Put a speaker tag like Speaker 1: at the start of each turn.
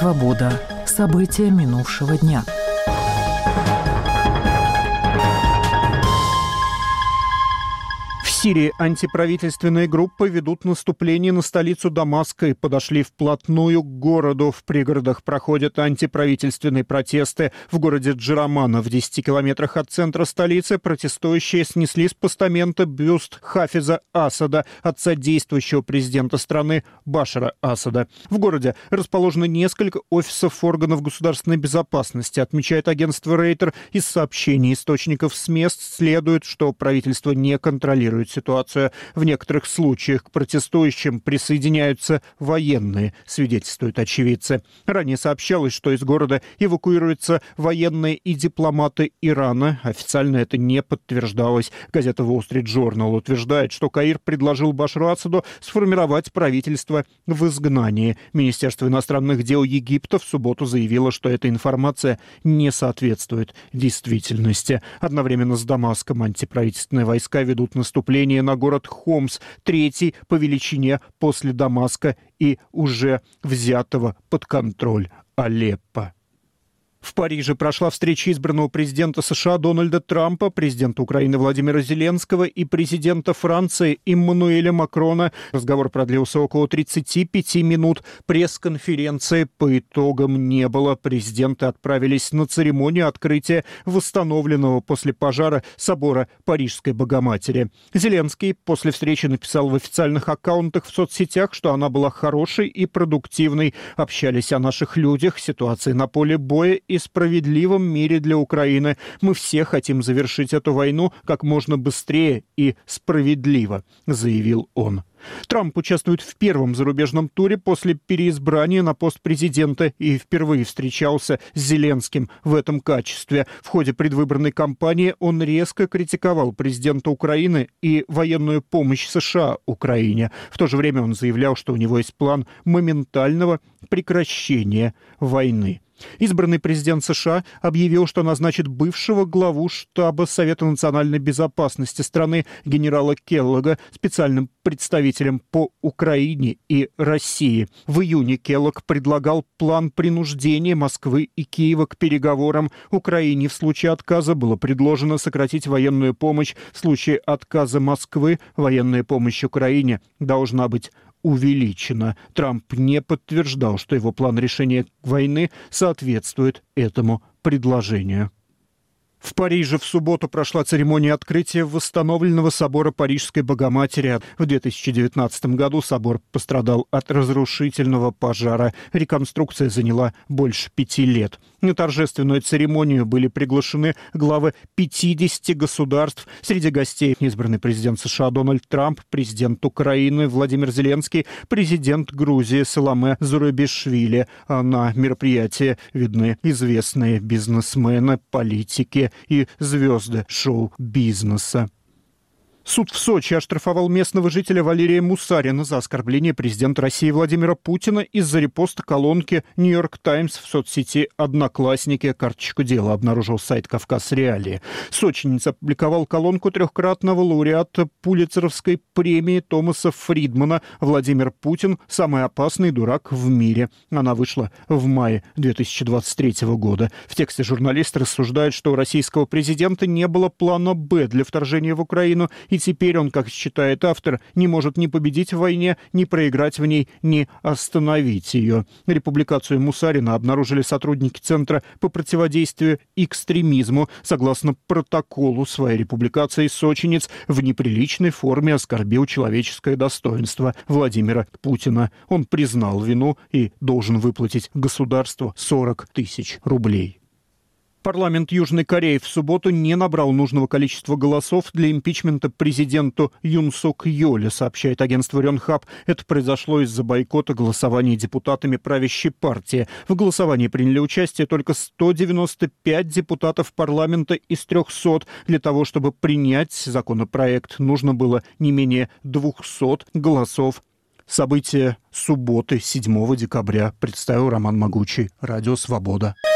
Speaker 1: Свобода. События минувшего дня.
Speaker 2: В Сирии антиправительственные группы ведут наступление на столицу Дамаска и подошли вплотную к городу. В пригородах проходят антиправительственные протесты. В городе Джарамана, в 10 километрах от центра столицы, протестующие снесли с постамента бюст Хафиза Асада, отца действующего президента страны Башара Асада. В городе расположено несколько офисов органов государственной безопасности. Отмечает агентство Рейтер. Из сообщений источников с мест следует, что правительство не контролирует ситуацию. В некоторых случаях к протестующим присоединяются военные, свидетельствуют очевидцы. Ранее сообщалось, что из города эвакуируются военные и дипломаты Ирана. Официально это не подтверждалось. Газета Wall Street Journal утверждает, что Каир предложил Башару Асаду сформировать правительство в изгнании. Министерство иностранных дел Египта в субботу заявило, что эта информация не соответствует действительности. Одновременно с Дамаском антиправительственные войска ведут наступление на город Хомс, третий по величине после Дамаска и уже взятого под контроль Алеппо. В Париже прошла встреча избранного президента США Дональда Трампа, президента Украины Владимира Зеленского и президента Франции Эммануэля Макрона. Разговор продлился около 35 минут. Пресс-конференции по итогам не было. Президенты отправились на церемонию открытия восстановленного после пожара собора Парижской Богоматери. Зеленский после встречи написал в официальных аккаунтах в соцсетях, что она была хорошей и продуктивной. Общались о наших людях, ситуации на поле боя и справедливом мире для Украины. Мы все хотим завершить эту войну как можно быстрее и справедливо, заявил он. Трамп участвует в первом зарубежном туре после переизбрания на пост президента и впервые встречался с Зеленским в этом качестве. В ходе предвыборной кампании он резко критиковал президента Украины и военную помощь США Украине. В то же время он заявлял, что у него есть план моментального прекращения войны. Избранный президент США объявил, что назначит бывшего главу штаба Совета национальной безопасности страны генерала Келлога специальным представителем по Украине и России. В июне Келлог предлагал план принуждения Москвы и Киева к переговорам. Украине в случае отказа было предложено сократить военную помощь. В случае отказа Москвы военная помощь Украине должна быть увеличено. Трамп не подтверждал, что его план решения войны соответствует этому предложению. В Париже в субботу прошла церемония открытия восстановленного собора Парижской Богоматери. В 2019 году собор пострадал от разрушительного пожара. Реконструкция заняла больше 5 лет. На торжественную церемонию были приглашены главы 50 государств. Среди гостей избранный президент США Дональд Трамп, президент Украины Владимир Зеленский, президент Грузии Саломе Зурабишвили. А на мероприятии видны известные бизнесмены, политики и звезды шоу-бизнеса. Суд в Сочи оштрафовал местного жителя Валерия Мусарина за оскорбление президента России Владимира Путина из-за репоста колонки «Нью-Йорк Таймс» в соцсети «Одноклассники». Карточку дела обнаружил сайт «Кавказ Реалии». Сочинец опубликовал колонку трехкратного лауреата Пулитцеровской премии Томаса Фридмана «Владимир Путин. Самый опасный дурак в мире». Она вышла в мае 2023 года. В тексте журналист рассуждает, что у российского президента не было плана «Б» для вторжения в Украину, и теперь он, как считает автор, не может ни победить в войне, ни проиграть в ней, ни остановить ее. Републикацию Мусарина обнаружили сотрудники Центра по противодействию экстремизму. Согласно протоколу своей републикации, сочинец в неприличной форме оскорбил человеческое достоинство Владимира Путина. Он признал вину и должен выплатить государству 40 тысяч рублей. Парламент Южной Кореи в субботу не набрал нужного количества голосов для импичмента президенту Юн Сук Йоля, сообщает агентство Рёнхап. Это произошло из-за бойкота голосования депутатами правящей партии. В голосовании приняли участие только 195 депутатов парламента из 300. Для того, чтобы принять законопроект, нужно было не менее 200 голосов. События субботы 7 декабря представил Роман Могучий. Радио «Свобода».